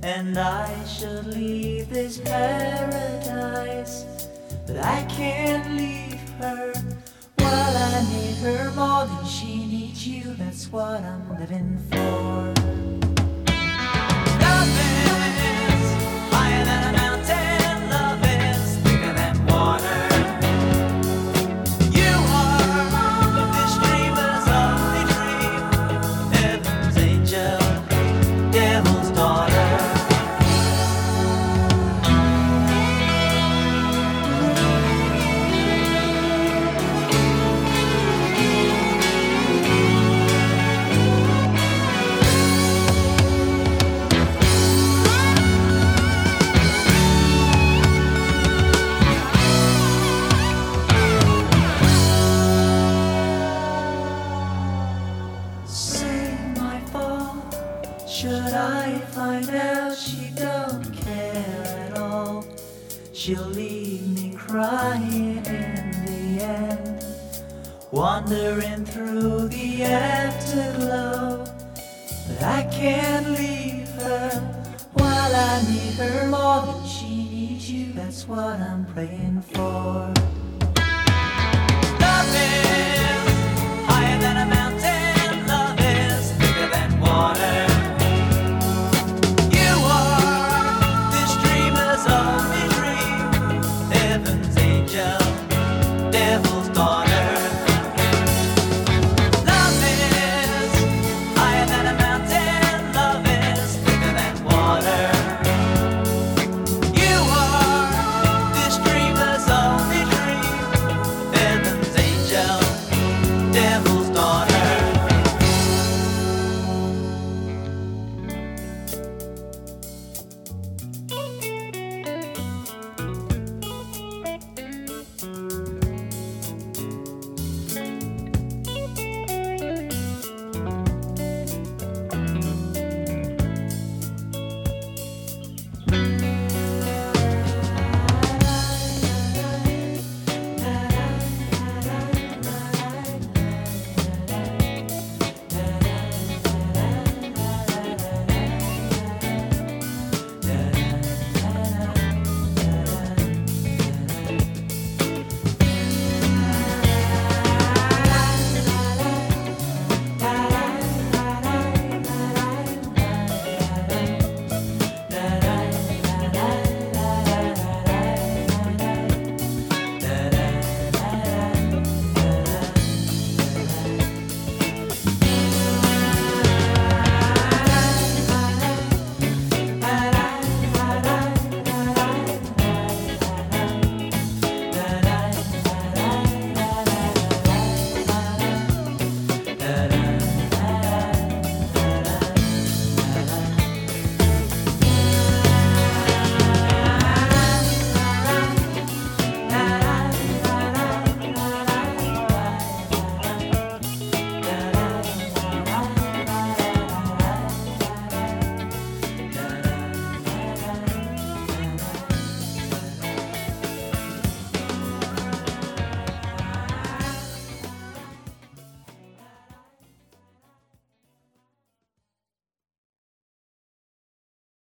and I should leave this paradise. But I can't leave her. Well, I need her more than she needs you. That's what I'm living for. Love is higher than a mountain. Love is bigger than water. You are the fish dreamers of a dream. Heaven's angel, devil's daughter. Should I find out she don't care at all, she'll leave me crying in the end, wandering through the afterglow. But I can't leave her. While I need her more than she needs you, that's what I'm praying for.